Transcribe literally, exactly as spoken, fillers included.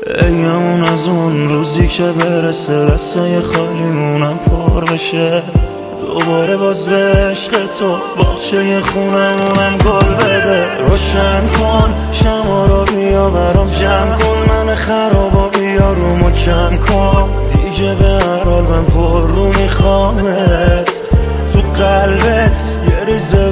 بگمون از اون روزی که برسه دستای خالیمونم پر بشه، دوباره باز به عشق تو باغچه خونمونم گل بده. روشن کن شما رو بیا برام جمع کن، من خرابا بیا رومو کم کن، دیگه به هر حال من پر رو میخوامت، تو قلبت یه ریزه